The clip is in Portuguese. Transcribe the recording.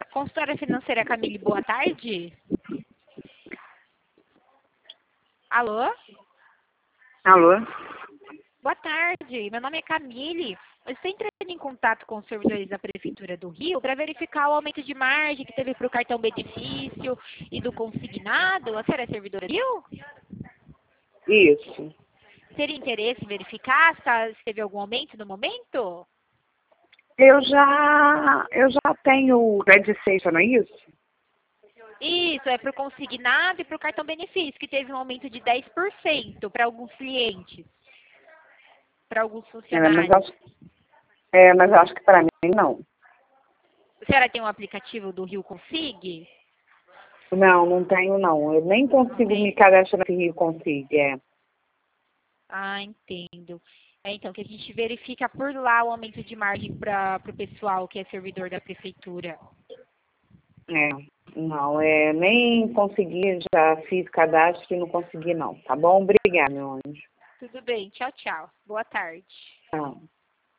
Consultora financeira Camille, boa tarde. Alô? Alô? Boa tarde, meu nome é Camille. Eu estou entrando em contato com os servidores da Prefeitura do Rio para verificar o aumento de margem que teve para o cartão benefício e do consignado. A senhora é servidora do Rio? Isso. Teria interesse em verificar se teve algum aumento no momento? Eu já tenho o Red não é isso? Isso, é para o consignado e para o cartão benefício, que teve um aumento de 10% para alguns clientes, para alguns funcionários. Mas acho que para mim não. A senhora tem um aplicativo do Rio Consig? Não tenho não. Eu nem consigo me cadastrar no Rio Consigo. Ah, entendo. Então, que a gente verifica por lá o aumento de margem para o pessoal que é servidor da prefeitura. Não, nem consegui, já fiz cadastro e não consegui não. Tá bom? Obrigada, meu anjo. Tudo bem, tchau, tchau. Boa tarde. Tchau.